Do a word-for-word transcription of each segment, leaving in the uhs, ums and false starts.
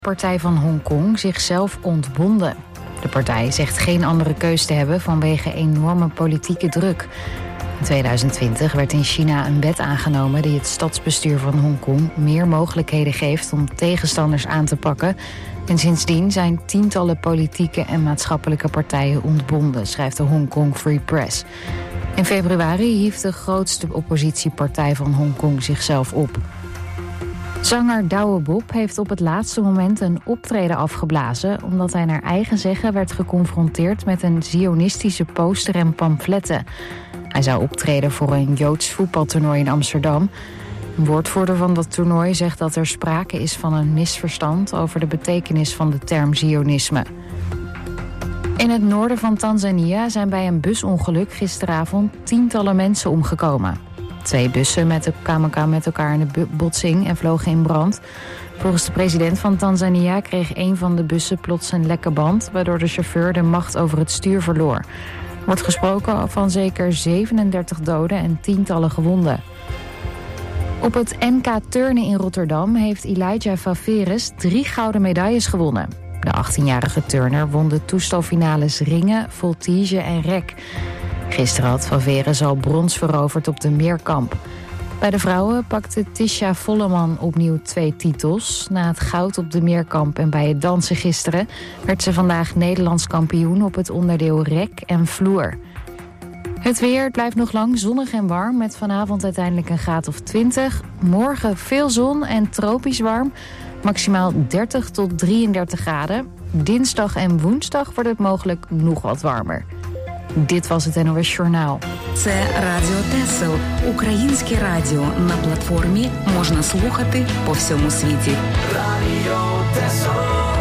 Partij van Hongkong zichzelf ontbonden. De partij zegt geen andere keus te hebben vanwege enorme politieke druk. In tweeduizend twintig werd in China een wet aangenomen die het stadsbestuur van Hongkong meer mogelijkheden geeft om tegenstanders aan te pakken. En sindsdien zijn tientallen politieke en maatschappelijke partijen ontbonden, schrijft de Hongkong Free Press. In februari hief de grootste oppositiepartij van Hongkong zichzelf op. Zanger Douwe Bob heeft op het laatste moment een optreden afgeblazen, omdat hij naar eigen zeggen werd geconfronteerd met een zionistische poster en pamfletten. Hij zou optreden voor een Joods voetbaltoernooi in Amsterdam. Een woordvoerder van dat toernooi zegt dat er sprake is van een misverstand over de betekenis van de term zionisme. In het noorden van Tanzania zijn bij een busongeluk gisteravond tientallen mensen omgekomen. Twee bussen met kwamen met elkaar in de botsing en vlogen in brand. Volgens de president van Tanzania kreeg een van de bussen plots een lekke band, waardoor de chauffeur de macht over het stuur verloor. Er wordt gesproken van zeker zevenendertig doden en tientallen gewonden. Op het N K turnen in Rotterdam heeft Elijah Faveres drie gouden medailles gewonnen. De achttienjarige turner won de toestelfinales ringen, voltige en rek. Gisteren had Faveres al brons veroverd op de meerkamp. Bij de vrouwen pakte Tisha Volleman opnieuw twee titels. Na het goud op de meerkamp en bij het dansen gisteren werd ze vandaag Nederlands kampioen op het onderdeel rek en vloer. Het weer blijft nog lang zonnig en warm met vanavond uiteindelijk een graad of twintig. Morgen veel zon en tropisch warm, maximaal dertig tot drieëndertig graden. Dinsdag en woensdag wordt het mogelijk nog wat warmer. Dit was het N O S Journaal. Це Радіо Тесел, українське радіо. На платформі можна слухати по всьому світі. Радіо Тесел.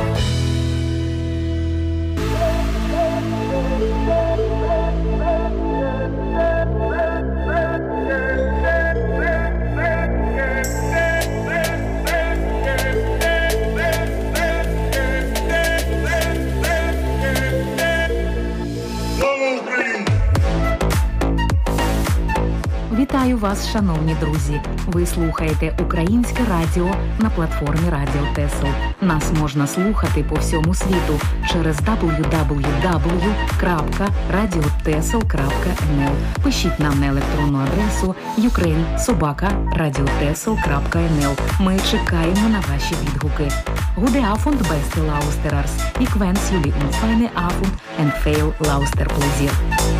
Вітаю вас, шановні друзі! Ви слухаєте Українське радіо на платформі Радіо Тесел. Нас можна слухати по всьому світу через дабл ю дабл ю дабл ю крапка радіотесел крапка ен ел. Пишіть нам на електронну адресу ukraine собака радіотесел крапка ен ел. Ми чекаємо на ваші відгуки. Goede avond, beste luisteraars. Ik wens jullie een fijne avond en veel luisterplezier.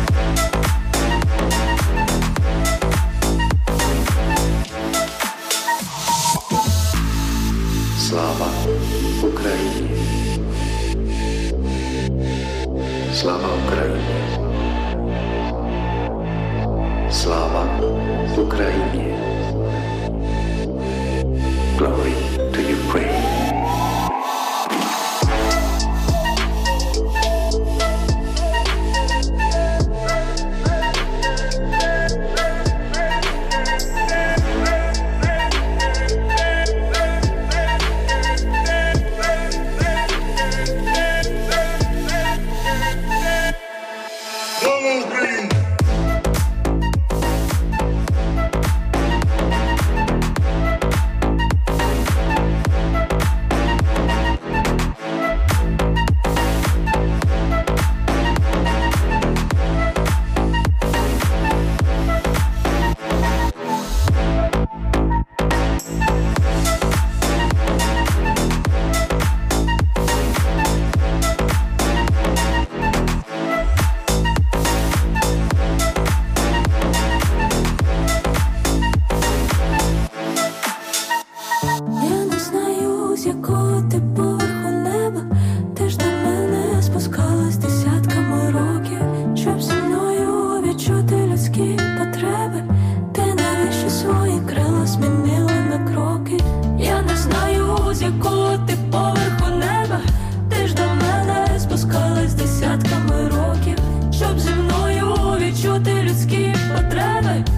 Слава Україні! Слава Україні! Слава Україні! Glory to Ukraine!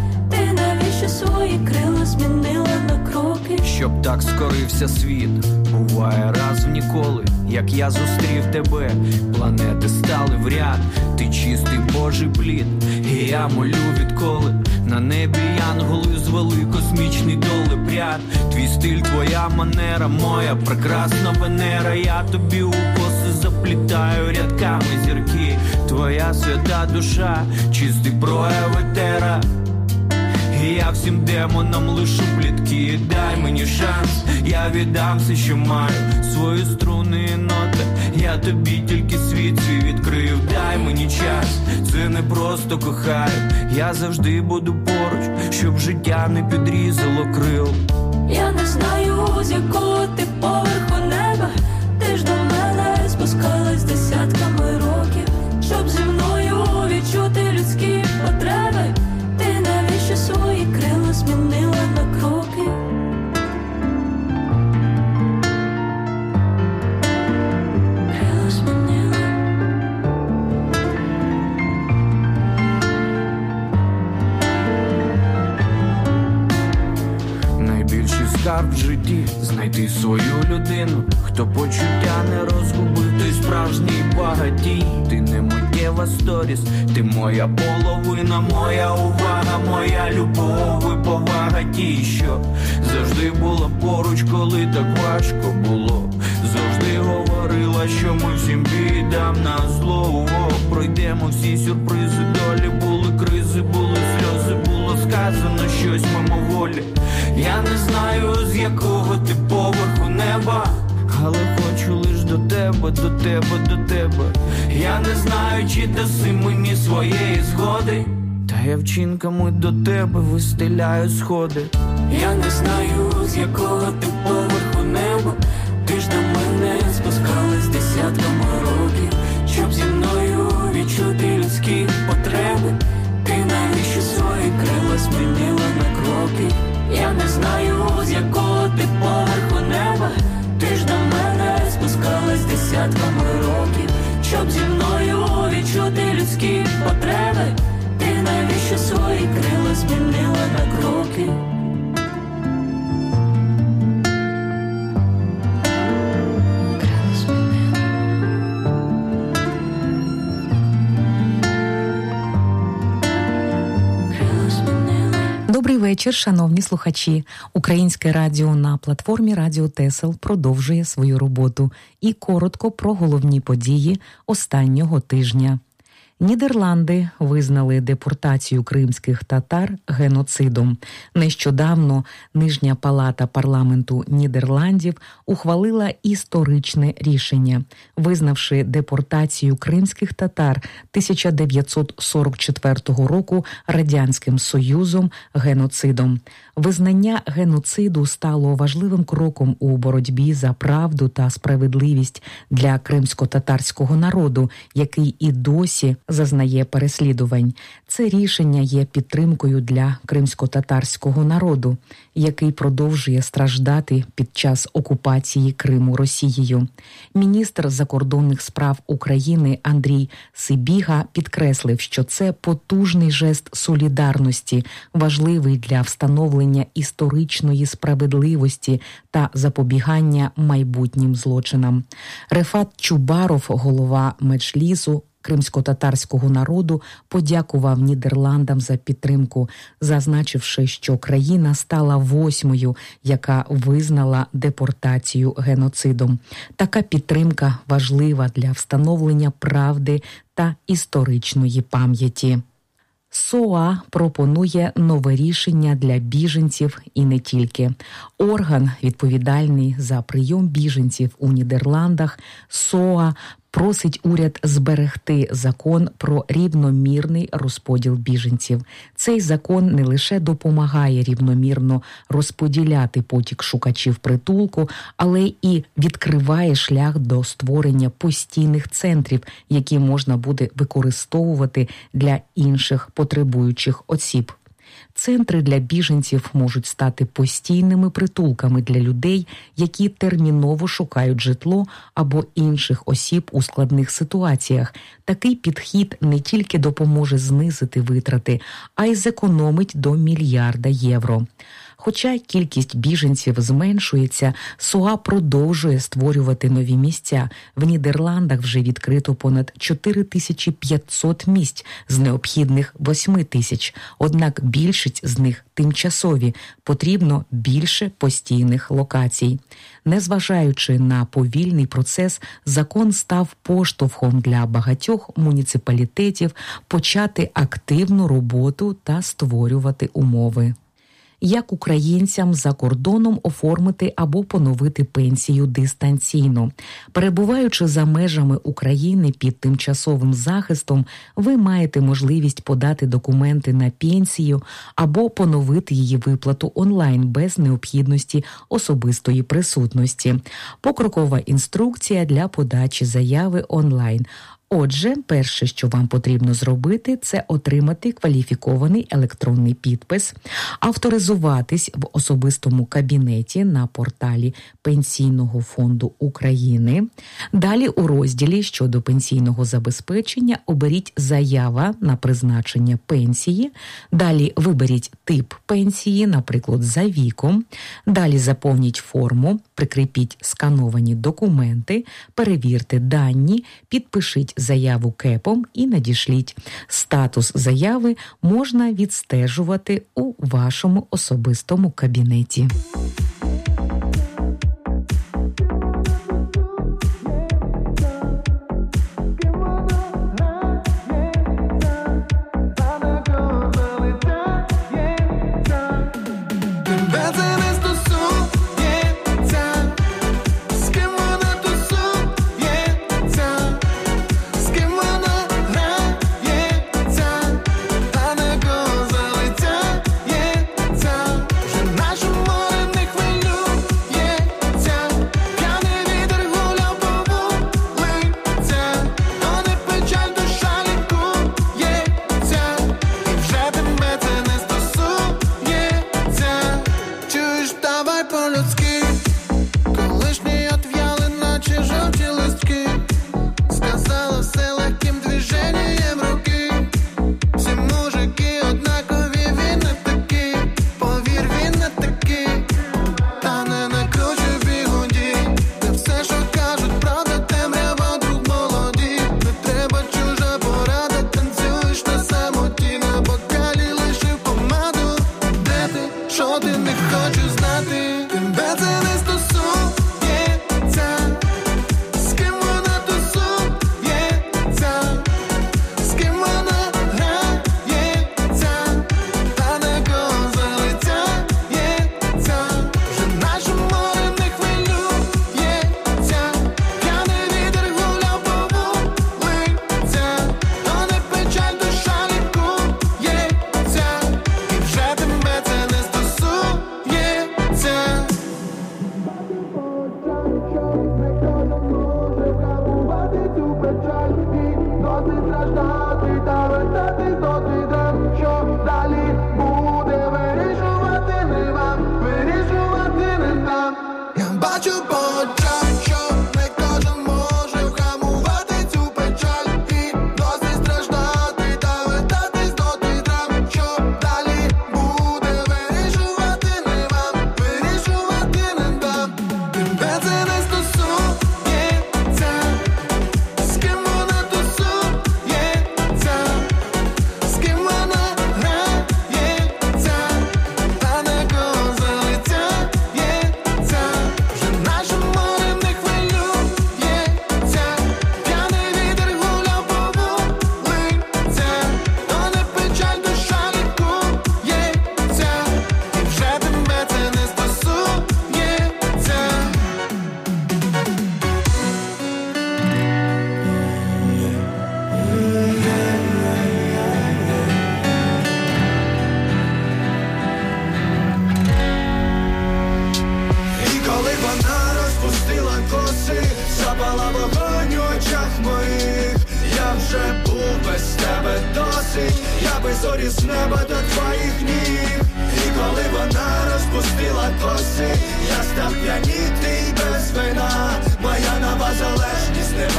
Щоб так скорився світ, буває раз в ніколи, як я зустрів тебе. Планети стали в ряд, ти чистий Божий плід. І я молю відколи на небі янголи звели космічний долепряд. Твій стиль, твоя манера, моя прекрасна Венера. Я тобі у коси заплітаю рядками зірки. Твоя свята душа, чистий прояв етера. І я всім демонам лишу плітки. Дай мені шанс, я віддам все, що маю, свої струни і ноти. Я тобі тільки світ свій відкрив. Дай мені час, це не просто кохаю. Я завжди буду поруч, щоб життя не підрізало крил. Я не знаю, з якого ти поверху неба. Ти ж до мене спускалась десятками років, щоб зі мною відчути людські потреби. Ти навіщо свої крила змінила на кроки? Крила змінила. Найбільший скарб в житті – знайти свою людину. Хто почуття не розгубив, той справжній багатій. Ти не миттєва сторіс, ти моя половина, моя увага, моя любов і повага. Ті, що завжди була поруч, коли так важко було. Завжди говорила, що ми всім бідам на зло. О, пройдемо всі сюрпризи долі. Були кризи, були сльози, було сказано щось мимоволі. Я не знаю, з якого ти поверху неба, але хочу лиш до тебе, до тебе, до тебе. Я не знаю, чи даси мені своєї згоди, та я вчинками до тебе вистеляю сходи. Я не знаю, з якого ти поверху неба. Ти ж до мене спускалась десятками років, щоб зі мною відчути людські потреби. Ти навіщо свої крила змінила на кроки? Я не знаю, з якого ти поверху неба. Ти ж до мене спускалась десятками років, щоб зі мною відчути людські потреби. Ти навіщо свої крила змінила на кроки? Добрий вечір, шановні слухачі. Українське радіо на платформі Радіо Тесел продовжує свою роботу і коротко про головні події останнього тижня. Нідерланди визнали депортацію кримських татар геноцидом. Нещодавно Нижня палата парламенту Нідерландів ухвалила історичне рішення, визнавши депортацію кримських татар тисяча дев'ятсот сорок четвертого року Радянським Союзом геноцидом. Визнання геноциду стало важливим кроком у боротьбі за правду та справедливість для кримсько-татарського народу, який і досі зазнає переслідувань. Це рішення є підтримкою для кримсько-татарського народу, який продовжує страждати під час окупації Криму Росією. Міністр закордонних справ України Андрій Сибіга підкреслив, що це потужний жест солідарності, важливий для встановлення історичної справедливості та запобігання майбутнім злочинам. Рефат Чубаров, голова Меджлісу кримсько-татарського народу, подякував Нідерландам за підтримку, зазначивши, що країна стала восьмою, яка визнала депортацію геноцидом. Така підтримка важлива для встановлення правди та історичної пам'яті. СОА пропонує нове рішення для біженців і не тільки. Орган, відповідальний за прийом біженців у Нідерландах, СОА, просить уряд зберегти закон про рівномірний розподіл біженців. Цей закон не лише допомагає рівномірно розподіляти потік шукачів притулку, але і відкриває шлях до створення постійних центрів, які можна буде використовувати для інших потребуючих осіб. Центри для біженців можуть стати постійними притулками для людей, які терміново шукають житло або інших осіб у складних ситуаціях. Такий підхід не тільки допоможе знизити витрати, а й зекономить до мільярда євро. Хоча кількість біженців зменшується, СОА продовжує створювати нові місця. В Нідерландах вже відкрито понад чотири тисячі п'ятсот місць з необхідних восьми тисяч. Однак більшість з них тимчасові. Потрібно більше постійних локацій. Незважаючи на повільний процес, закон став поштовхом для багатьох муніципалітетів почати активну роботу та створювати умови. Як українцям за кордоном оформити або поновити пенсію дистанційно. Перебуваючи за межами України під тимчасовим захистом, ви маєте можливість подати документи на пенсію або поновити її виплату онлайн без необхідності особистої присутності. Покрокова інструкція для подачі заяви онлайн. Отже, перше, що вам потрібно зробити, це отримати кваліфікований електронний підпис, авторизуватись в особистому кабінеті на порталі Пенсійного фонду України. Далі у розділі щодо пенсійного забезпечення оберіть «Заява на призначення пенсії». Далі виберіть тип пенсії, наприклад, за віком. Далі заповніть форму, прикріпіть скановані документи, перевірте дані, підпишіть заяву КЕПом і надішліть. Статус заяви можна відстежувати у вашому особистому кабінеті. зорі з неба до твоїх ніг. І коли вона розпустила коси, я став п'янітий без вина. Моя нова залежність, не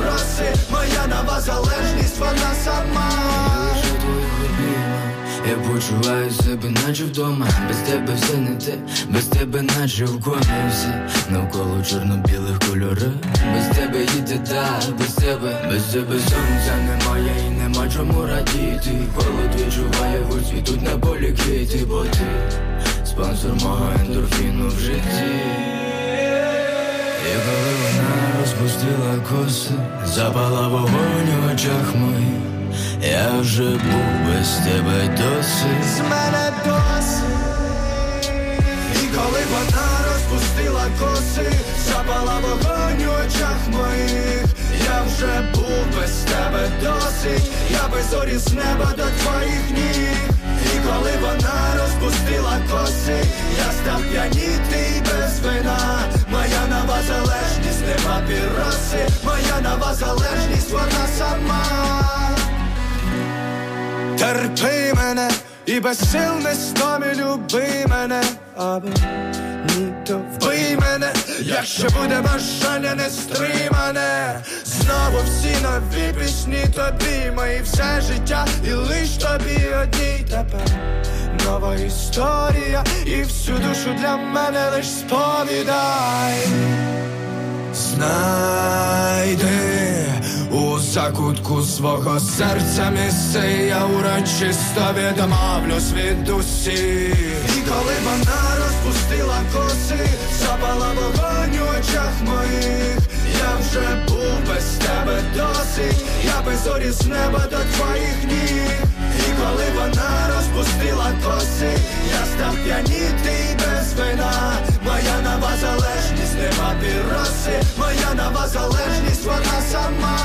папіроси. Моя нова залежність, вона сама. Я почуваю себе наче вдома. Без тебе все не те, без тебе наче вконився. Навколо чорно-білих кольорів. Без тебе їде так, без тебе, без тебе сонця немає і нема чому радіти. Холод відчуває гусь і тут на полі квіти. Бо ти спонсор мого ендорфіну в житті. І коли вона розпустила коси, запала вогонь у очах моїх, я вже був без тебе досить. З мене досить. І коли вона розпустила коси, запала вогонь у очах моїх, я вже був без тебе досить. Я без зорі з неба до твоїх ніг. І коли вона розпустила коси, я став п'янітий без вина. Моя нова залежність не папіроси, моя нова залежність вона сама. Терпи мене і без сил не стомі люби мене, або ні, то вбий мене, якщо буде бажання не стримане. Знову всі нові пісні тобі, мої все життя, і лиш тобі одній тепер нова історія, і всю душу для мене лиш сповідай. Знайди у закутку свого серця місце, я урочисто відмовлюсь від усіх. І коли вона розпустила коси, запала вогонь у очах моїх, я вже був без тебе досить. Я без зорі з неба до твоїх ніг. І коли вона розпустила коси, я став п'янітий без вина. Моя нова залежність не папіроси, моя нова залежність вона сама.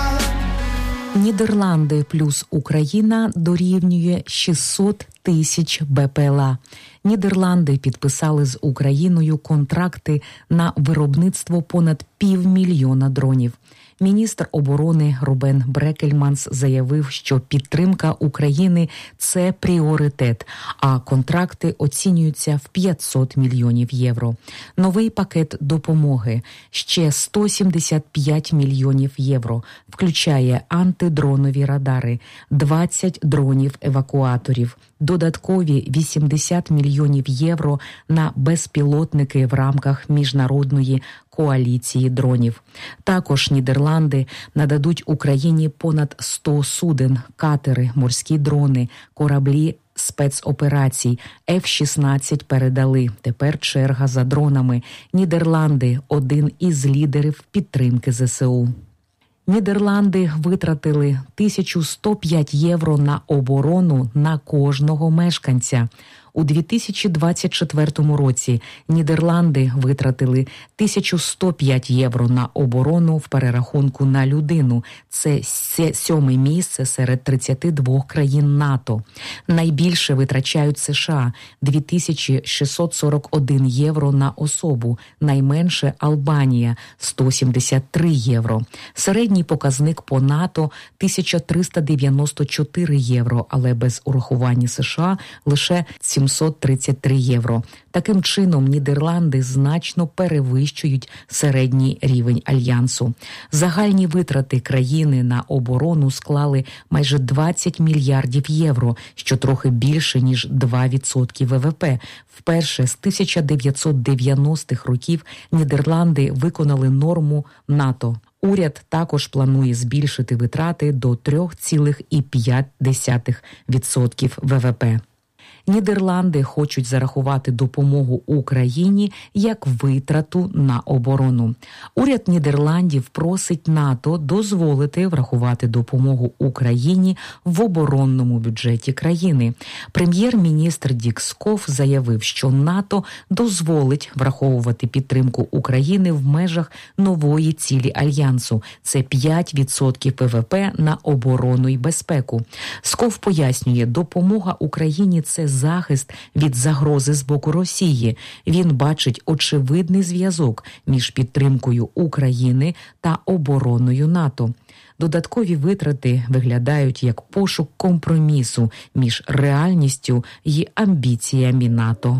Нідерланди плюс Україна дорівнює шістсот тисяч БПЛА. Нідерланди підписали з Україною контракти на виробництво понад півмільйона дронів. Міністр оборони Рубен Брекельманс заявив, що підтримка України – це пріоритет, а контракти оцінюються в п'ятсот мільйонів євро. Новий пакет допомоги – ще сто сімдесят п'ять мільйонів євро, включає антидронові радари, двадцять дронів-евакуаторів, додаткові вісімдесят мільйонів євро на безпілотники в рамках міжнародної коаліції дронів. Також Нідерланди нададуть Україні понад сто суден, катери, морські дрони, кораблі спецоперацій. еф шістнадцять передали. Тепер черга за дронами. Нідерланди – один із лідерів підтримки зе се у. Нідерланди витратили тисячу сто п'ять євро на оборону на кожного мешканця. У дві тисячі двадцять четвертому році Нідерланди витратили тисячу сто п'ять євро на оборону в перерахунку на людину. Це сьоме місце серед тридцяти двох країн НАТО. Найбільше витрачають США – дві тисячі шістсот сорок один євро на особу. Найменше – Албанія – сто сімдесят три євро. Середній показник по НАТО – тисяча триста дев'яносто чотири євро, але без урахування США – лише сімсот тридцять три євро. Таким чином, Нідерланди значно перевищують середній рівень Альянсу. Загальні витрати країни на оборону склали майже двадцять мільярдів євро, що трохи більше, ніж два відсотки ве ве пе. Вперше з тисяча дев'ятсот дев'яностих років Нідерланди виконали норму НАТО. Уряд також планує збільшити витрати до три цілих п'ять десятих відсотка ве ве пе. Нідерланди хочуть зарахувати допомогу Україні як витрату на оборону. Уряд Нідерландів просить НАТО дозволити врахувати допомогу Україні в оборонному бюджеті країни. Прем'єр-міністр Дік Скоф заявив, що НАТО дозволить враховувати підтримку України в межах нової цілі Альянсу. Це п'ять відсотків ве ве пе на оборону і безпеку. Скоф пояснює, допомога Україні – це захист від загрози з боку Росії. Він бачить очевидний зв'язок між підтримкою України та обороною НАТО. Додаткові витрати виглядають як пошук компромісу між реальністю і амбіціями НАТО.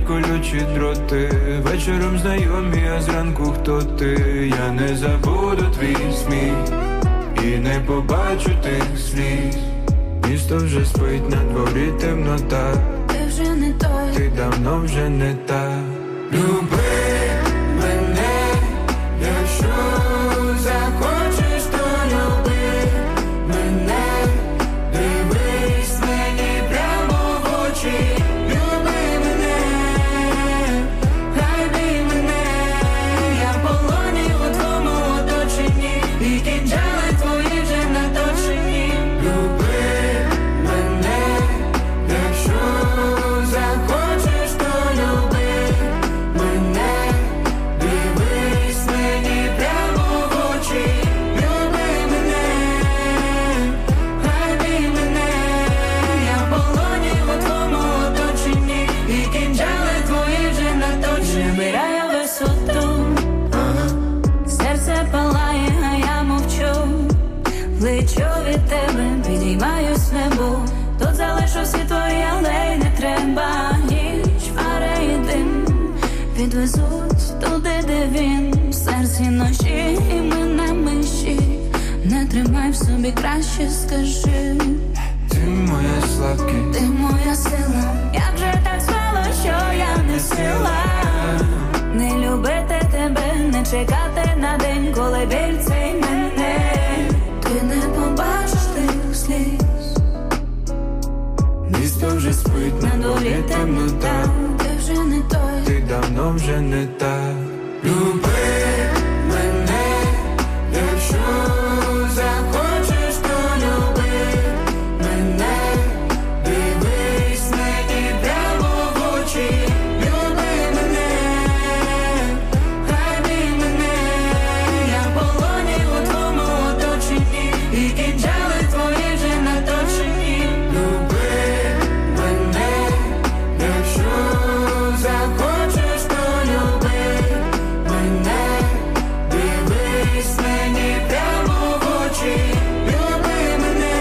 миготять колючі дроти. Вечором знайомі, а зранку хто ти? Я не забуду твій сміх і не побачу тих сліз. Місто вже спить, на дворі темнота. Ти вже не той, ти давно вже не та. Люби мене, якщо захочеш, то люби мене. Дивись мені прямо в очі. Люби мене, хай бій мене. Я в полоні у твоєму оточенні, і кінжали твої вже наточені. Люби мене, якщо захочеш, то люби мене. Дивись мені прямо в очі. Люби мене, хай бій мене. Я в полоні у твоєму оточенні, і кінжали твої вже наточені. Набираю висоту, серце палає, а я мовчу. Плечо від тебе підіймаю з небу. Тут залишу всі твої алеї, не треба. Ніч, фари і дим підвезуть туди, де він. В серці ночі і ми на межі. Не тримай в собі, краще скажи. Ти моя слабкість, ти моя сила. Як же так стало, що я не сила не любити тебе, не чекати на день, коли біль цей мене. Ти не побачиш тих сліз. Місто вже спить, на дворі темнота. Ти вже не той, ти давно вже не та. Люби мене, якщо захочеш, то люби мене. Дивись мені прямо в очі. Люби мене, хай бій мене. Я в полоні у твоєму оточенні, і кінжали твої вже наточені. Люби мене, якщо захочеш, то люби мене. Дивись мені прямо в очі. Люби мене,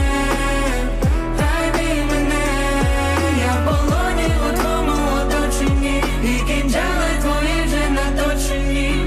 хай бій мене. Я в полоні у твоєму оточенні, і кінжали твої вже наточені.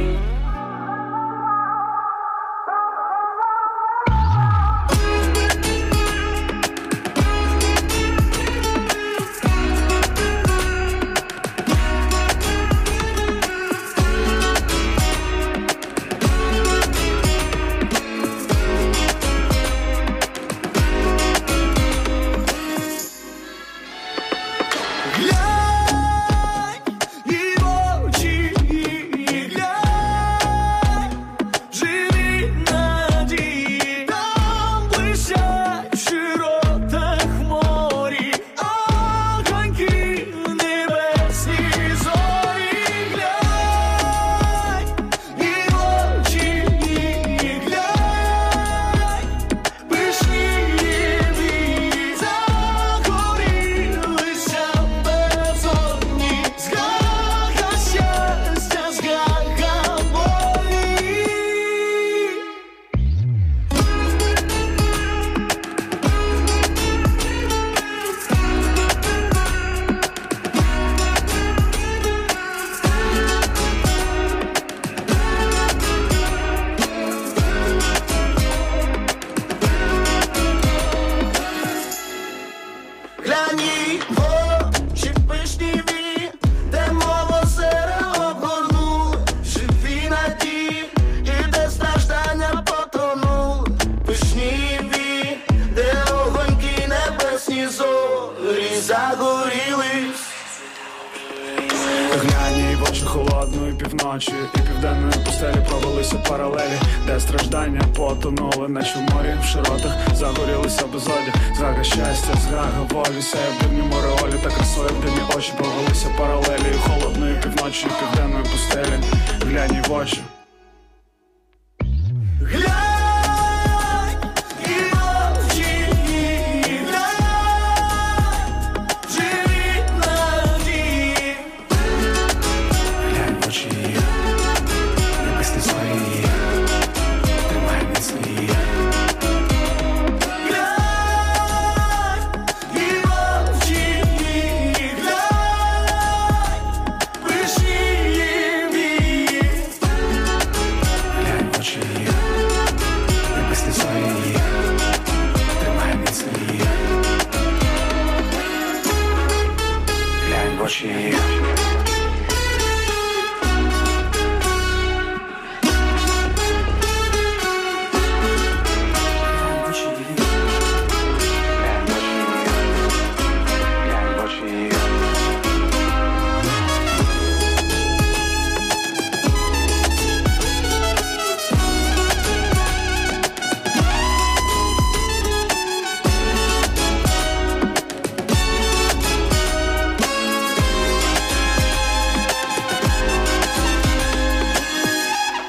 холодної півночі і південної пустелі провелися паралелі, де страждання потонули, наче в морі в широтах загорілися безодя. Згага щастя, згага волі, сяє в дивнім ореолі, та красою в дивні очі провелися паралелі холодної півночі і південної пустелі. Глянь їй в очі.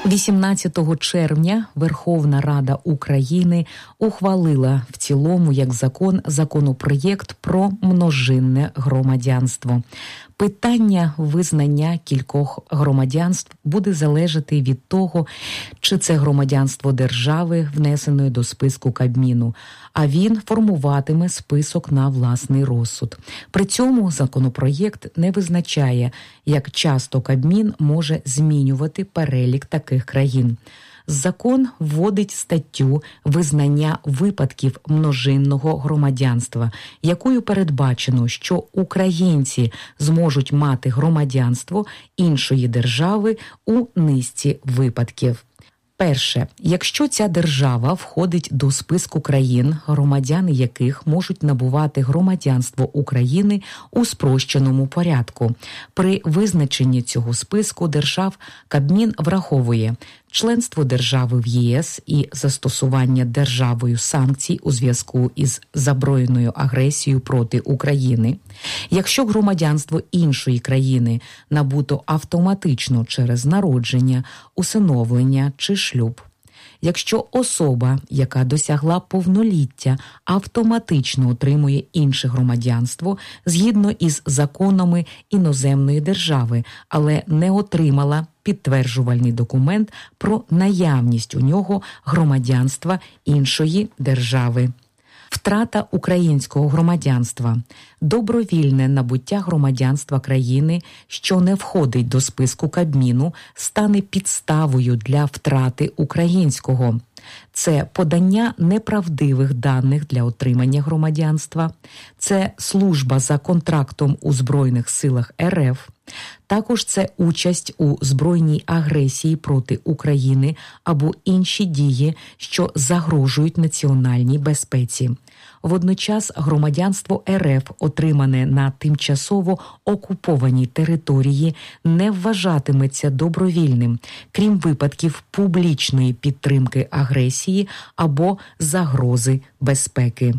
вісімнадцятого червня Верховна Рада України ухвалила в цілому як закон законопроєкт про множинне громадянство. Питання визнання кількох громадянств буде залежати від того, чи це громадянство держави, внесеної до списку Кабміну, а він формуватиме список на власний розсуд. При цьому законопроєкт не визначає, як часто Кабмін може змінювати перелік таких країн. Закон вводить статтю визнання випадків множинного громадянства, якою передбачено, що українці зможуть мати громадянство іншої держави у низці випадків. Перше. Якщо ця держава входить до списку країн, громадяни яких можуть набувати громадянство України у спрощеному порядку. При визначенні цього списку держав Кабмін враховує членство держави в ЄС і застосування державою санкцій у зв'язку із збройною агресією проти України. Якщо громадянство іншої країни набуто автоматично через народження, усиновлення чи шлюб. Якщо особа, яка досягла повноліття, автоматично отримує інше громадянство згідно із законами іноземної держави, але не отримала підтверджувальний документ про наявність у нього громадянства іншої держави. Втрата українського громадянства. Добровільне набуття громадянства країни, що не входить до списку Кабміну, стане підставою для втрати українського. Це подання неправдивих даних для отримання громадянства, це служба за контрактом у Збройних силах РФ, також це участь у збройній агресії проти України або інші дії, що загрожують національній безпеці. Водночас громадянство РФ, отримане на тимчасово окупованій території, не вважатиметься добровільним, крім випадків публічної підтримки агресії або загрози безпеки.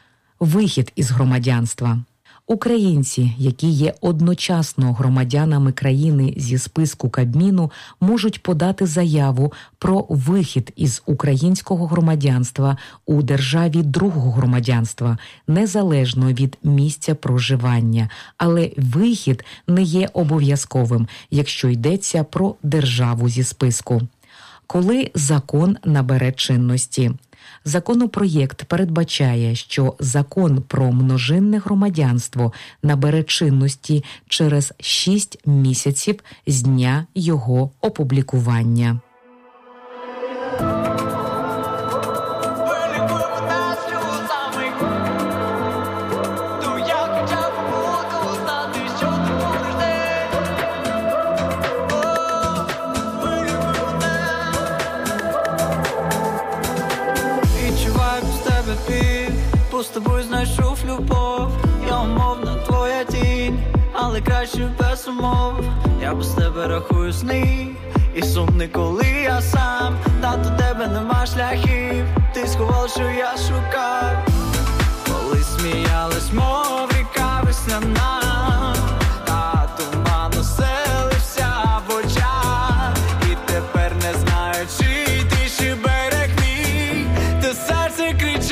Вихід із громадянства. Українці, які є одночасно громадянами країни зі списку Кабміну, можуть подати заяву про вихід із українського громадянства у державі другого громадянства, незалежно від місця проживання. Але вихід не є обов'язковим, якщо йдеться про державу зі списку. Коли закон набере чинності? Законопроєкт передбачає, що закон про множинне громадянство набере чинності через шість місяців з дня його опублікування. З тобою знайшов любов, я умовна твоя тінь, але краще без умов. Я без тебе рахую сни, і сумний, коли я сам. Та до тебе нема шляхів, ти сховав, що я шукав. Коли сміялась, мов ріка весняна, та туман оселився в очах. І тепер не знаю, чи ти ще берег мій, та серце кричить.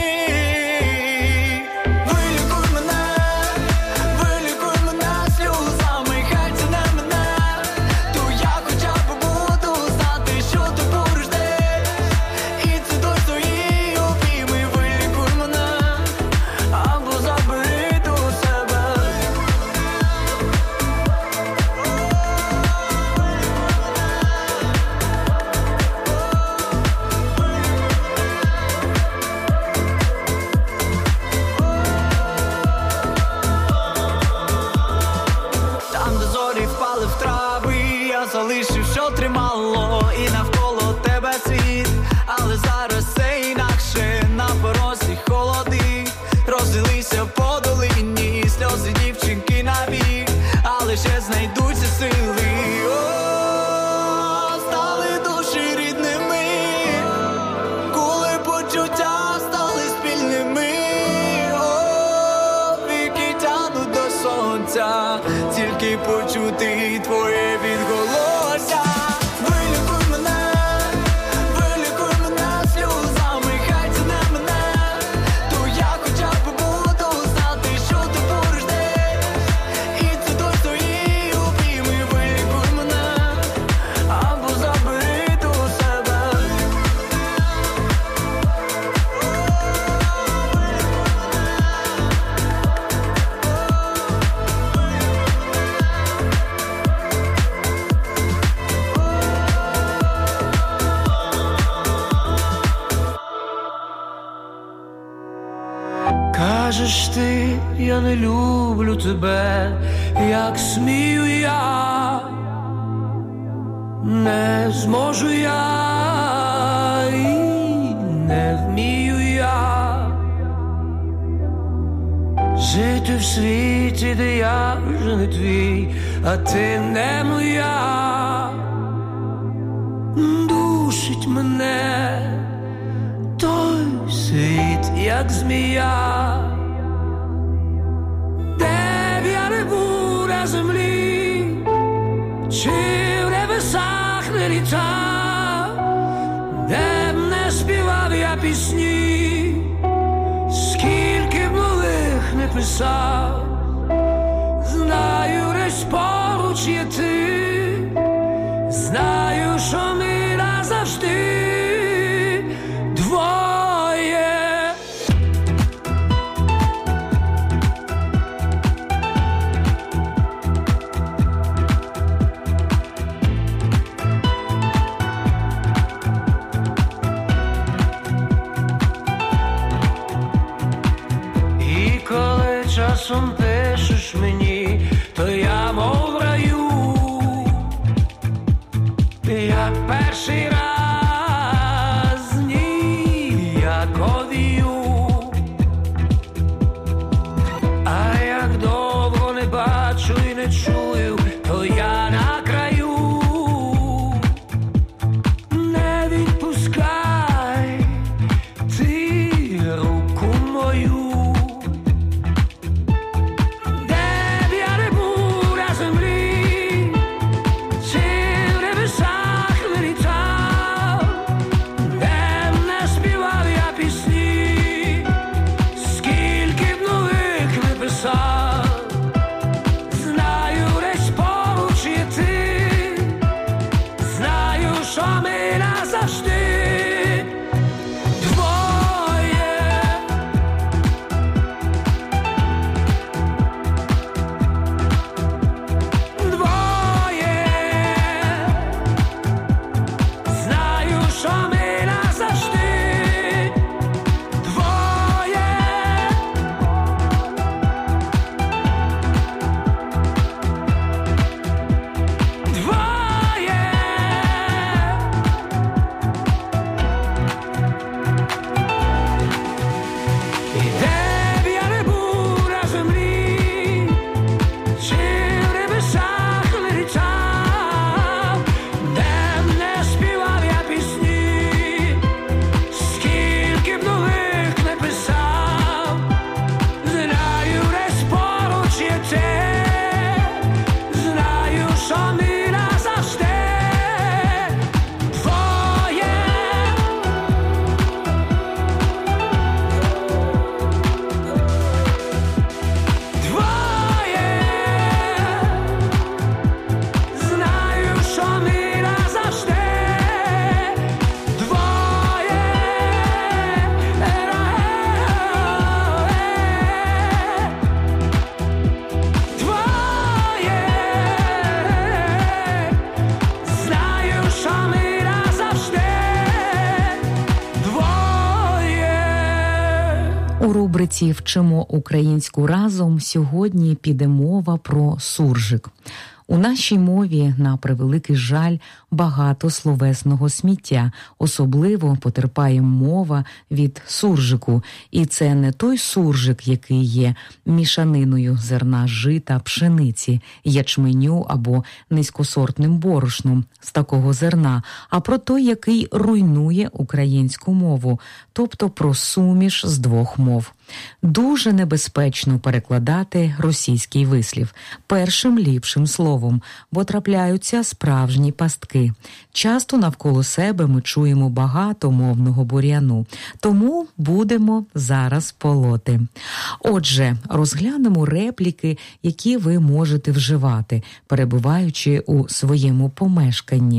Залишив, що тримало, і навколо тебе світ. Але зараз все інакше, на порозі холоди. Розділися по долині, сльози дівчинки навік. Але ще знайдуться сили. О, стали душі рідними, коли почуття стали спільними. О, віки тянуть до сонця, тільки почути твоє відголосся. Вилікуй мене. я не люблю тебе, як смію я, не зможу я і не вмію я жити в світі, де я вже не твій, а ти не моя. Душить мене той світ, як змія, де б я не був на землі, чи в небесах не літав, де б не співав я пісні, скільки б нових не писав, знаю, десь поруч є ти, знаю, що ми назавжди двоє. І коли часом пишеш мені, то я мов в раю, як перший раз, ніяковію. А як довго не бачу і не чую, то я на краю. Не відпускай ти руку мою, У рубриці «Вчимо українську разом» сьогодні піде мова про суржик. У нашій мові, на превеликий жаль, багато словесного сміття. Особливо потерпає мова від суржику. І це не той суржик, який є мішаниною зерна жита, пшениці, ячменю або низькосортним борошном з такого зерна, а про той, який руйнує українську мову, тобто про суміш з двох мов. Дуже небезпечно перекладати російський вислів першим ліпшим словом, бо трапляються справжні пастки. Часто навколо себе ми чуємо багато мовного бур'яну, тому будемо зараз полоти. Отже, розглянемо репліки, які ви можете вживати, перебуваючи у своєму помешканні.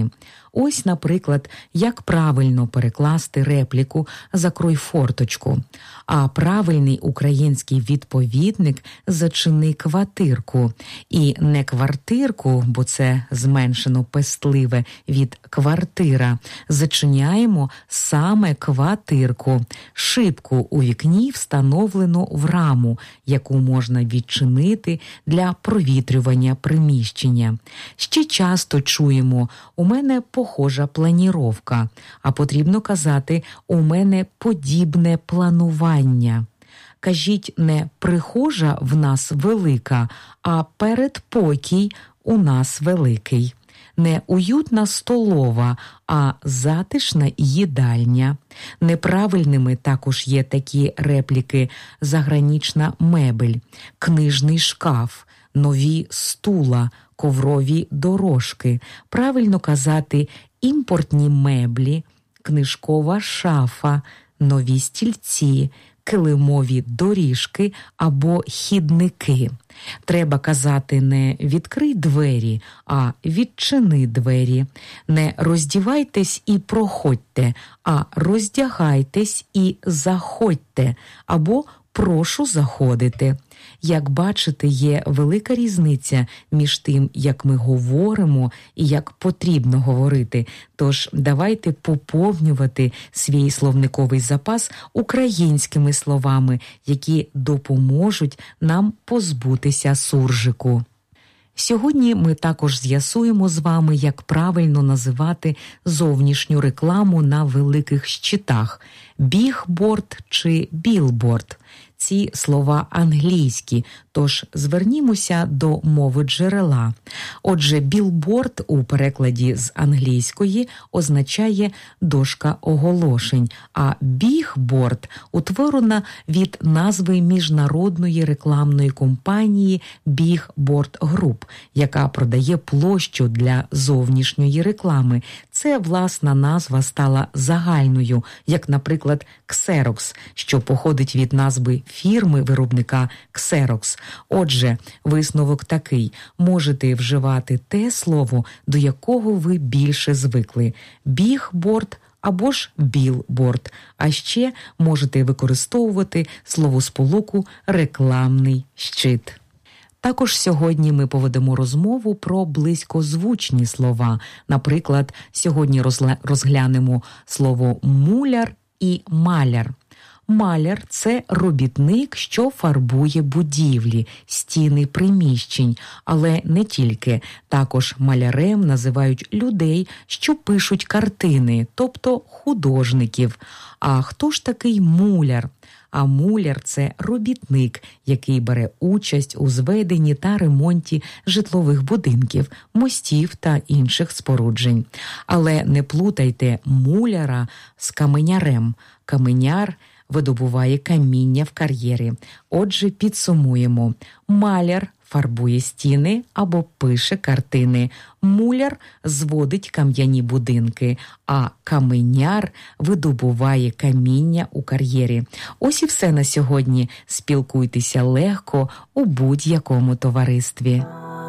Ось, наприклад, як правильно перекласти репліку «закрой форточку», а правильний український відповідник «зачини квартирку». І не квартирку, бо це зменшено пестливе від квартира. Зачиняємо саме квартирку. Шибку у вікні встановлено в раму, яку можна відчинити для провітрювання приміщення. Ще часто чуємо «у мене похожа планіровка», а потрібно казати «у мене подібне планування». Кажіть не «прихожа в нас велика», а «передпокій у нас великий». Не уютна столова, а затишна їдальня. Неправильними також є такі репліки «загранічна мебель», «книжний шкаф», «нові стула», «коврові дорожки». Правильно казати «імпортні меблі», «книжкова шафа», «нові стільці», «килимові доріжки» або «хідники». Треба казати не «відкрий двері», а «відчини двері». Не «роздівайтесь і проходьте», а «роздягайтесь і заходьте» або «прошу заходити». Як бачите, є велика різниця між тим, як ми говоримо і як потрібно говорити. Тож давайте поповнювати свій словниковий запас українськими словами, які допоможуть нам позбутися суржику. Сьогодні ми також з'ясуємо з вами, як правильно називати зовнішню рекламу на великих щитах – бігборд чи білборд. Ці слова англійські, тож звернімося до мови джерела. Отже, білборд у перекладі з англійської означає «дошка оголошень», а бігборд утворена від назви міжнародної рекламної компанії Big-Board Group, яка продає площу для зовнішньої реклами. Це власна назва стала загальною, як, наприклад, Xerox, що походить від назви фірми-виробника Xerox. Отже, висновок такий. Можете вживати те слово, до якого ви більше звикли. Бігборд або ж білборд. А ще можете використовувати словосполуку «рекламний щит». Також сьогодні ми поведемо розмову про близькозвучні слова. Наприклад, сьогодні розглянемо слово «муляр» і «маляр». Маляр – це робітник, що фарбує будівлі, стіни приміщень, але не тільки. Також малярем називають людей, що пишуть картини, тобто художників. А хто ж такий муляр? А муляр – це робітник, який бере участь у зведенні та ремонті житлових будинків, мостів та інших споруджень. Але не плутайте муляра з каменярем. Каменяр – видобуває каміння в кар'єрі. Отже, підсумуємо. Маляр фарбує стіни або пише картини. Муляр зводить кам'яні будинки, а каменяр видобуває каміння у кар'єрі. Ось і все на сьогодні. Спілкуйтеся легко у будь-якому товаристві.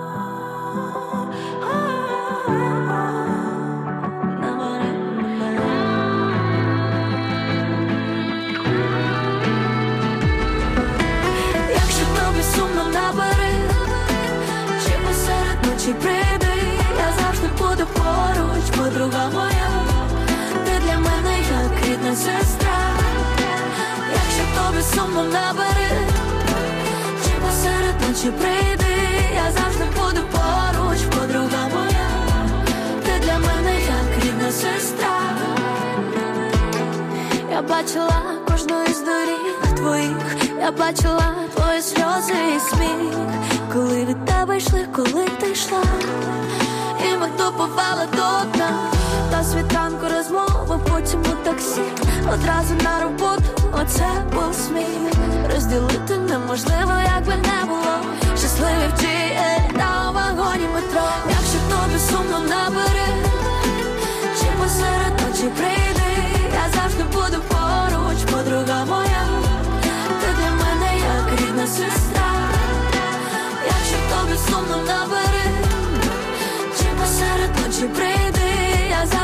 Чи прийди, я завжди буду поруч, подруга моя. Ти для мене як рідна сестра. Якщо тобі сумно, набери, чи посеред ночі прийди, я завжди буду поруч, подруга моя. Ти для мене як рідна сестра. Я бачила кожну із доріг твоїх, я бачила твої сльози і сміх, коли від тебе йшли, коли ти йшла, і ми допивали до дна. Та світанку розмови, потім у таксі, одразу на роботу, оце був сміх. Розділити неможливо, як би не було, щасливі в тієї та у вагоні метро. Якщо тобі сумно, набери, чи посеред ночі прийди, я завжди буду поруч, подруга моя. Ти для мене як рідна сестра. Якщо тобі сумно, набери, чи посеред ночі прийди, я завжди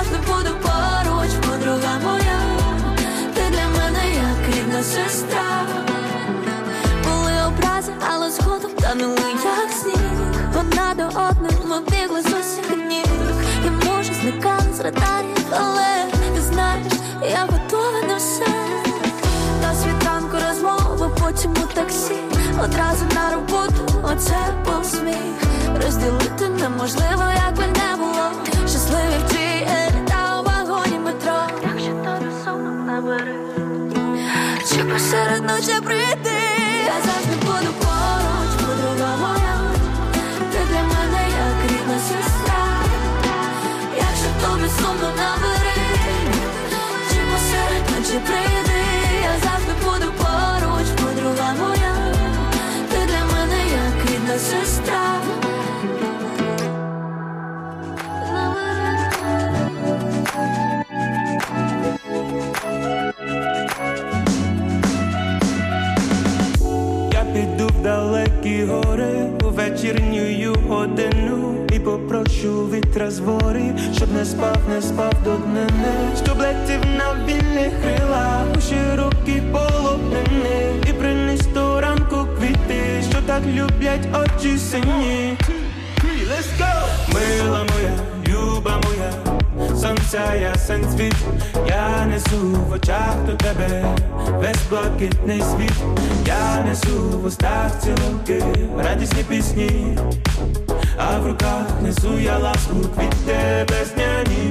все можливо, як би не було. Щасливі в трієрі та у вагоні метро. Якщо тобі сумно, набери, чи посеред ночі прийти. Я завжди буду поруч, подруга моя. Ти для мене як рідна сестра. Якщо тобі сумно, набери, чи посеред ночі прийди. Я завжди буду поруч, подруга моя. Ти для мене як рідна сестра. Я піду в далекі гори у вечірню годину і попрошу вітра з гори, щоб не спав, не спав до днини, щоб летів на вільних крилах у широкі полотнини і приніс до ранку квіти, що так люблять очі сині. Let's go! Мила моя, люба моя, сонця ясен світ, я несу в очах до тебе весь блакитний світ. Я несу в устах цілунки, радісні пісні, а в руках несу я ласку, квіти весняні.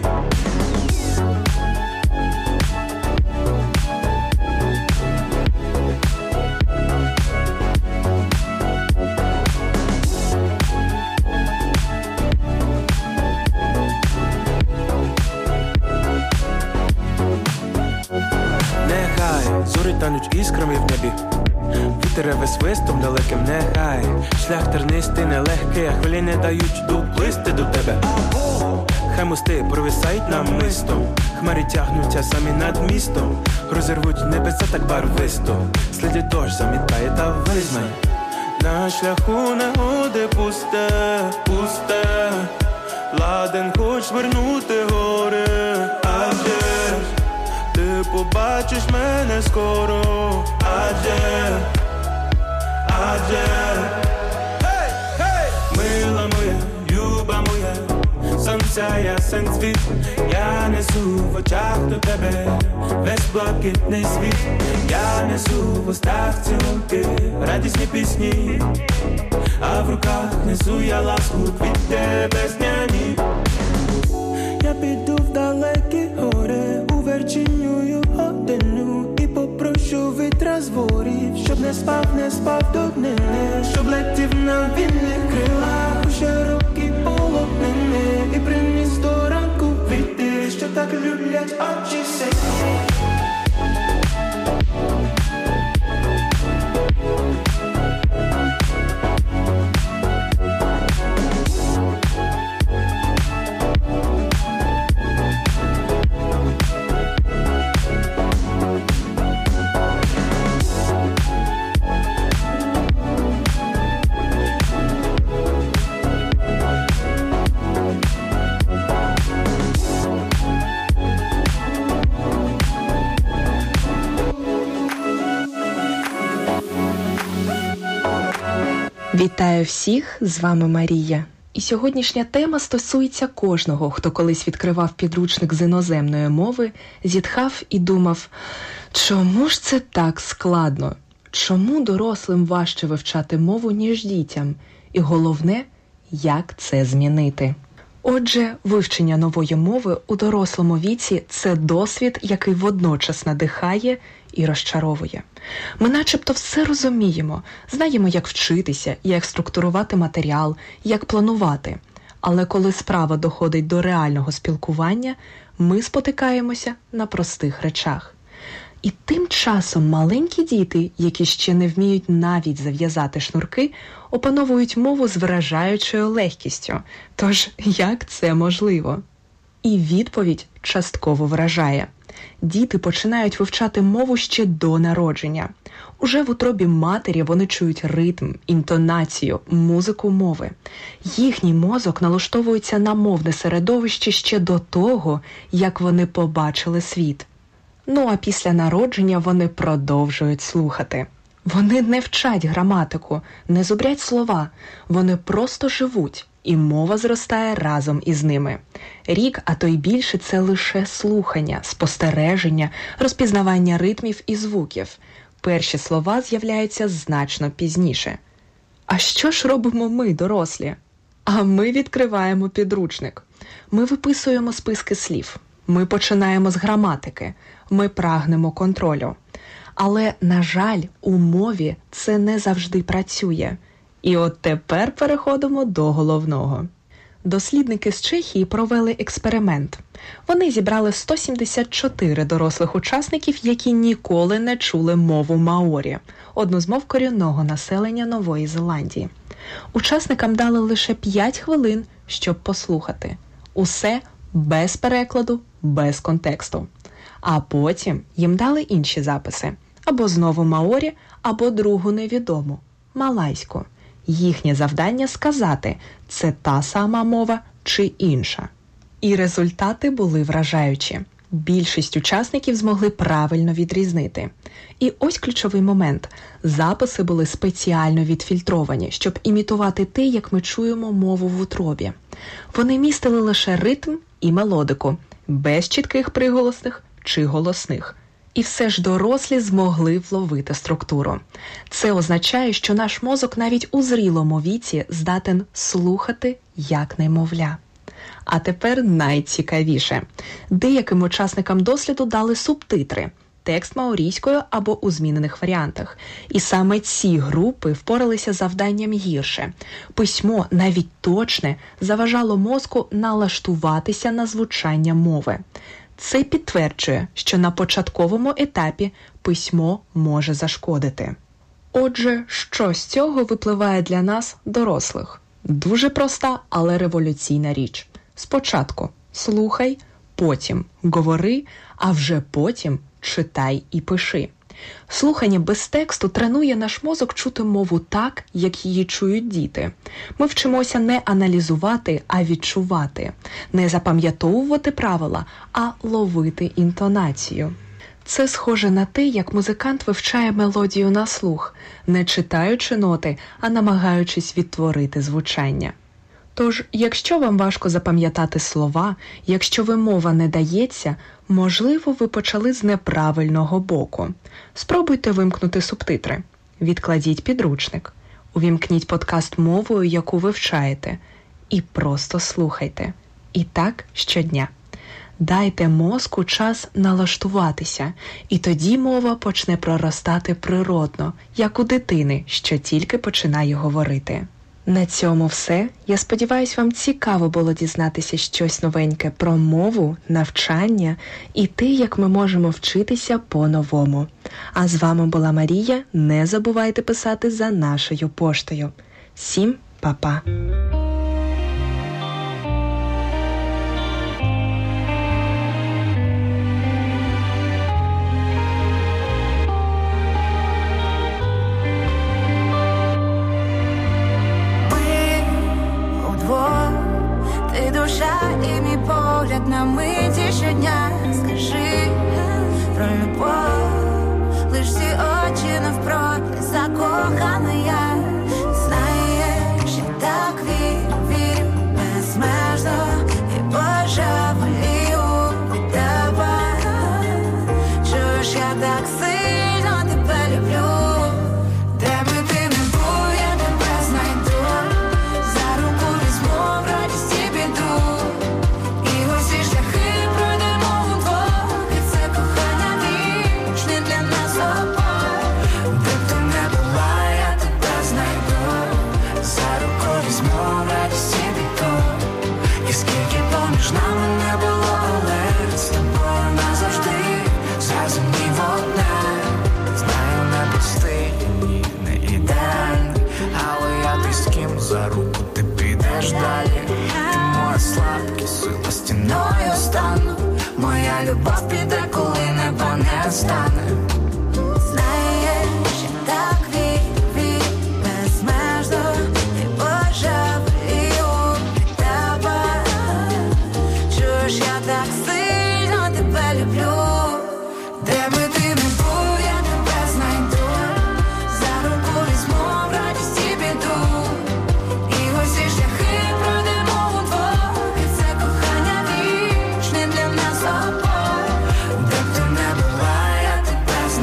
Зорі тануть іскрами в небі, вітер реве свистом далеким, нехай шлях тернистий, нелегкий, а хвилі не дають доплисти до тебе. Хай мости провисають намистом, хмарі тягнуться самі над містом, розірвуть небеса так барвисто, сліди дощ замітає та визнай. На шляху негоди пусте, пусте, ладен хоч вернути гори, адже ти побачиш мене скоро, адже, адже, hey, hey! Мила моя, люба моя, сонця ясен світ, я несу в очах до тебе весь блакитний світ. Я несу в устах цілунки, радісні пісні, а в руках несу я ласку, квіти весняні. Я піду в далекі гори у вечірню годину і попрошу вітра з ворів, щоб не спав, не спав до днини, щоб летів на вільних крилах у широкі полотнини і приніс до ранку квіти, що так люблять очі сині. Вітаю всіх, з вами Марія. І сьогоднішня тема стосується кожного, хто колись відкривав підручник з іноземної мови, зітхав і думав, чому ж це так складно? Чому дорослим важче вивчати мову, ніж дітям? І головне, як це змінити? Отже, вивчення нової мови у дорослому віці – це досвід, який водночас надихає і розчаровує. Ми начебто все розуміємо, знаємо, як вчитися, як структурувати матеріал, як планувати. Але коли справа доходить до реального спілкування, ми спотикаємося на простих речах. І тим часом маленькі діти, які ще не вміють навіть зав'язати шнурки, опановують мову з вражаючою легкістю. Тож, як це можливо? І відповідь частково вражає. Діти починають вивчати мову ще до народження. Уже в утробі матері вони чують ритм, інтонацію, музику мови. Їхній мозок налаштовується на мовне середовище ще до того, як вони побачили світ. Ну а після народження вони продовжують слухати. Вони не вчать граматику, не зубрять слова, вони просто живуть, і мова зростає разом із ними. Рік, а то й більше – це лише слухання, спостереження, розпізнавання ритмів і звуків. Перші слова з'являються значно пізніше. А що ж робимо ми, дорослі? А ми відкриваємо підручник. Ми виписуємо списки слів. Ми починаємо з граматики. Ми прагнемо контролю. Але, на жаль, у мові це не завжди працює. І от тепер переходимо до головного. Дослідники з Чехії провели експеримент. Вони зібрали сто сімдесят чотири дорослих учасників, які ніколи не чули мову маорі, одну з мов корінного населення Нової Зеландії. Учасникам дали лише п'ять хвилин, щоб послухати. Усе без перекладу, без контексту. А потім їм дали інші записи. Або знову маорі, або другу невідому – малайську. Їхнє завдання сказати, це та сама мова чи інша. І результати були вражаючі. Більшість учасників змогли правильно відрізнити. І ось ключовий момент. Записи були спеціально відфільтровані, щоб імітувати те, як ми чуємо мову в утробі. Вони містили лише ритм і мелодику, без чітких приголосних чи голосних. І все ж дорослі змогли вловити структуру. Це означає, що наш мозок навіть у зрілому віці здатен слухати як немовля. А тепер найцікавіше. Деяким учасникам досліду дали субтитри, текст маорійською або у змінених варіантах. І саме ці групи впоралися з завданням гірше. Письмо, навіть точне, заважало мозку налаштуватися на звучання мови. Це підтверджує, що на початковому етапі письмо може зашкодити. Отже, що з цього випливає для нас, дорослих? Дуже проста, але революційна річ. Спочатку слухай, потім говори, а вже потім читай і пиши. Слухання без тексту тренує наш мозок чути мову так, як її чують діти. Ми вчимося не аналізувати, а відчувати. Не запам'ятовувати правила, а ловити інтонацію. Це схоже на те, як музикант вивчає мелодію на слух, не читаючи ноти, а намагаючись відтворити звучання. Тож, якщо вам важко запам'ятати слова, якщо вимова не дається, можливо, ви почали з неправильного боку. Спробуйте вимкнути субтитри. Відкладіть підручник. Увімкніть подкаст мовою, яку вивчаєте. І просто слухайте. І так щодня. Дайте мозку час налаштуватися, і тоді мова почне проростати природно, як у дитини, що тільки починає говорити. На цьому все. Я сподіваюся, вам цікаво було дізнатися щось новеньке про мову, навчання і те, як ми можемо вчитися по-новому. А з вами була Марія. Не забувайте писати за нашою поштою. Всім па-па! Душа і мій погляд на миті щодня. Скажи про любов, лиш ці очі навпроти закохана я. Знаєш, я так вірю безмежно і божеволію від тебе. Чуєш, я так сильно тебе люблю. Де би ти не був, я тебе знайду. За руку візьму в радість. І усі шляхи пройдемо удвох, і це кохання вічне для нас обох. Де б ти не була, я тебе знайду. За руку візьму в радість і біду. І скільки поміж нами не було, але з тобою назавжди зразумів одне. Знаю, не простий, ні, не ідеальний, але я ти з ким за руку ти підеш далі. Слабкість, сила стіною стану. Моя любов піде, коли неба не стане. Знаєш, я так вірю безмежно і божеволію від тебе. Чуєш, я так сильно тебе люблю. Де би ти не був, я тебе знайду. За руку візьму в радість і біду. І усі шляхи пройдемо удвох. Де б ти не була, я тебе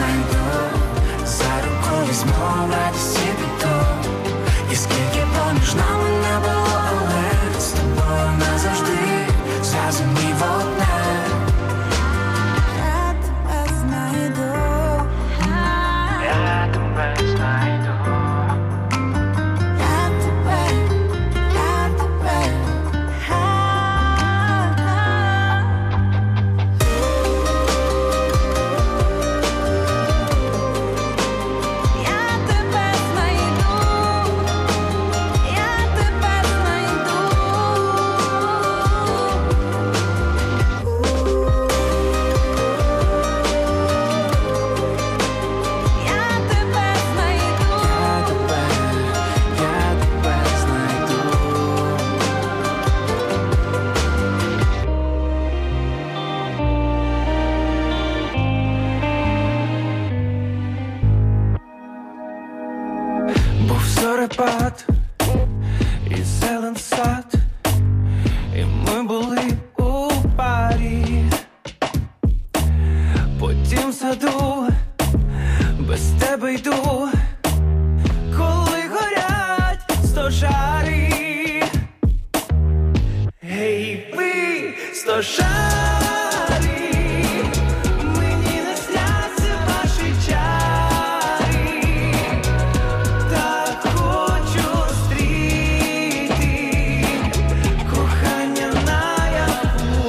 сто шарів, мені не сняться ваші чари, так хочу зустріти кохання наяву.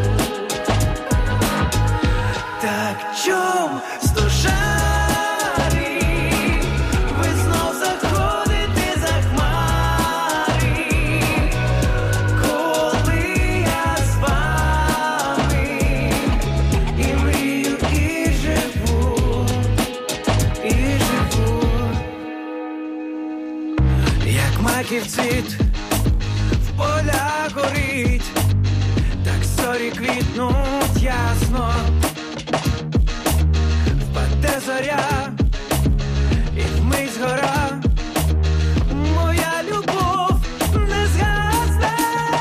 Так чом сто шарів, ви знов заходите за хмари, коли я з вами і мрію, і живу, і живу. Як маків цвіт в полях горить, так зорі квітнуть ясно. Впаде зоря, і вмить згора, моя любов не згасне.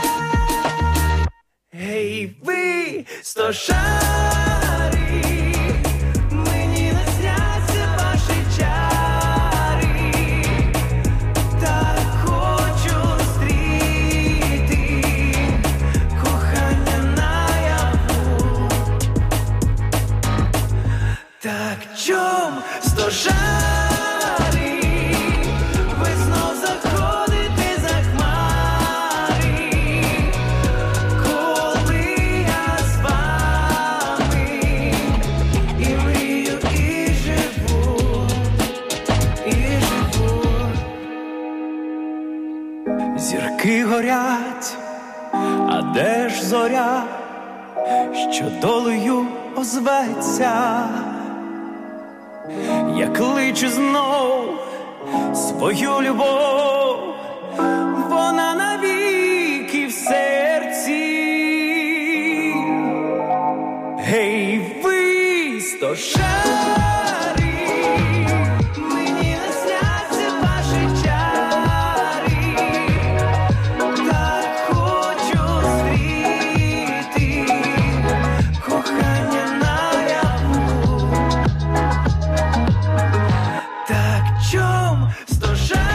Гей, ви, сто шарів, мені не сняться ваші чари, так хочу зустріти кохання наяву. Так чом сто шарів, ви знов заходите за хмари, коли я з вами і мрію, і живу, і живу. Зірки горять, а де ж зоря, що долею озветься? Я кличу знов свою любов, вона навіки в серці. Гей, ви, сто шарів, мені не сняться ваші чари, так хочу зустріти кохання наяву. Так чом сто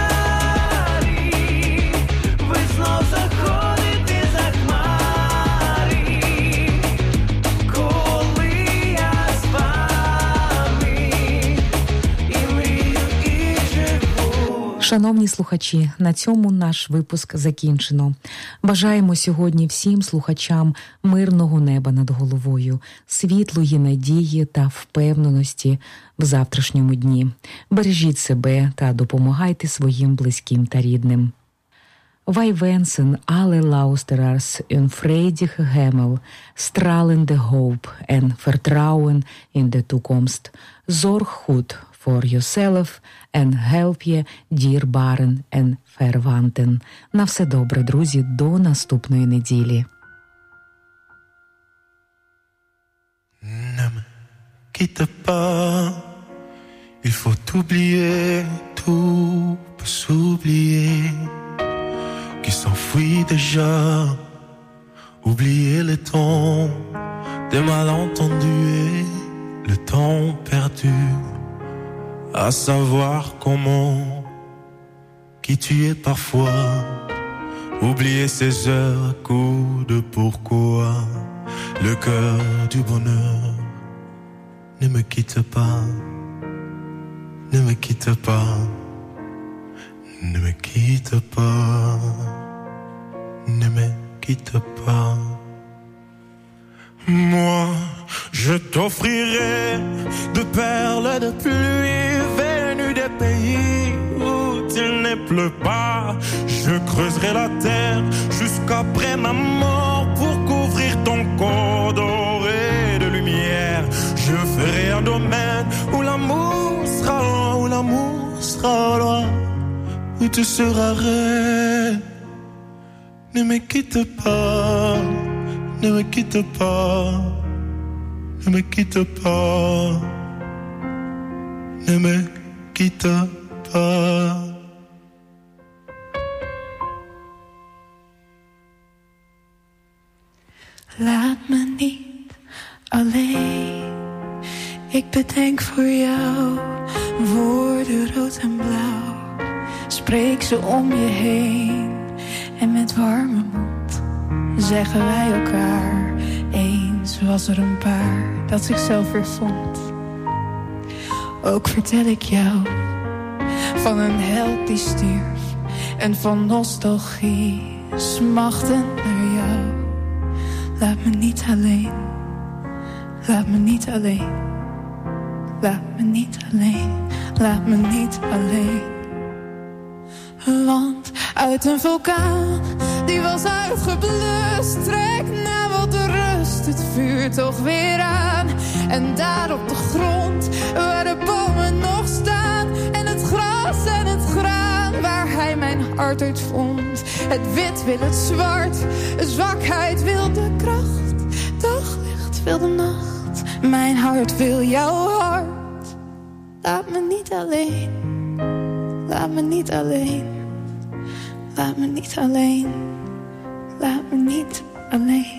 шарів, ви знов заходите за хмари, коли я з вами і мрію, і живу. Шановні слухачі, на цьому наш випуск закінчено. Бажаємо сьогодні всім слухачам мирного неба над головою, світлої надії та впевненості в завтрашньому дні. Бережіть себе та допомагайте своїм близьким та рідним. Wij wensen alle luisteraars een vredig hemel, stralende hoop en vertrouwen in de toekomst. Zorg goed voor jezelf en help je dierbaren en verwanten. На все добре, друзі, до наступної неділі. Ne me quitte pas, il faut oublier, tout peut s'oublier, qui s'enfuit déjà, oublier le temps des malentendus et le temps perdu, à savoir comment, qui tu es parfois, oublier ces heures, coups de pourquoi, le cœur du bonheur. Ne me quitte pas, ne me quitte pas, ne me quitte pas, ne me quitte pas. Moi, je t'offrirai de perles de pluie venues des pays où il ne pleut pas. Je creuserai la terre jusqu'après ma mort pour couvrir ton corps doré de lumière. Je ferai un domaine où l'amour sera loin, où l'amour sera loin, où tu seras reine. Ne me quitte pas, ne me quitte pas, ne me quitte pas, ne me quitte pas. Laat me niet alleen. Ik bedenk voor jou woorden rood en blauw. Spreek ze om je heen en met warme mond zeggen wij elkaar. Eens was er een paar dat zichzelf weer vond. Ook vertel ik jou van een held die stierf en van nostalgie smachtend naar jou. Laat me niet alleen, laat me niet alleen, laat me niet alleen, laat me niet alleen. Want uit een vulkaan die was uitgeblust, trek naar wat de rust het vuur toch weer aan. En daar op de grond waar de bomen nog staan en het gras en het graan waar hij mijn hart uit vond. Het wit wil het zwart, zwakheid wil de kracht, daglicht wil de nacht, mijn hart wil jouw hart. Laat me niet alleen, laat me niet alleen, laat me niet alleen, laat me niet alleen.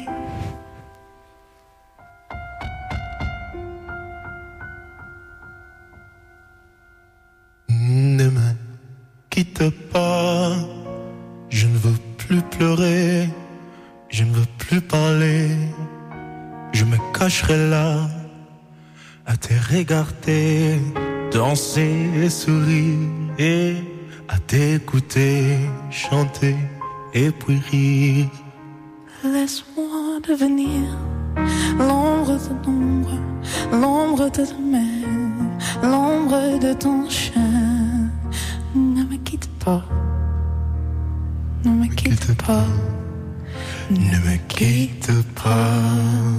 Ne me quitte pas, je ne veux plus pleurer, je ne veux plus parler, je me cacherai là, à te regarder, danser et sourire, et à t'écouter, chanter et puis rire. Laisse-moi devenir l'ombre de l'ombre, l'ombre de ta main, l'ombre de ton chien. Ne me quitte pas, ne me quitte pas, Ne me quitte pas,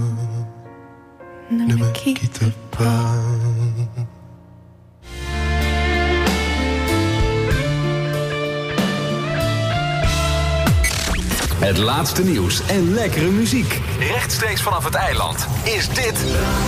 ne me quitte pas. Het laatste nieuws en lekkere muziek. Rechtstreeks vanaf het eiland is dit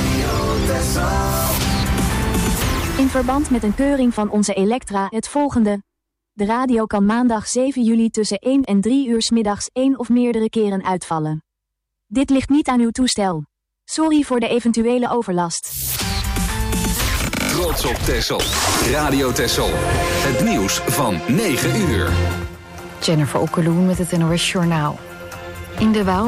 In verband met een keuring van onze Elektra het volgende. De radio kan maandag zeven juli tussen één en drie uur 's middags één of meerdere keren uitvallen. Dit ligt niet aan uw toestel. Sorry voor de eventuele overlast. Trots op Texel. Radio Texel. Het nieuws van negen uur. Jennifer Okkeloen met het N O S Journaal. In de Waal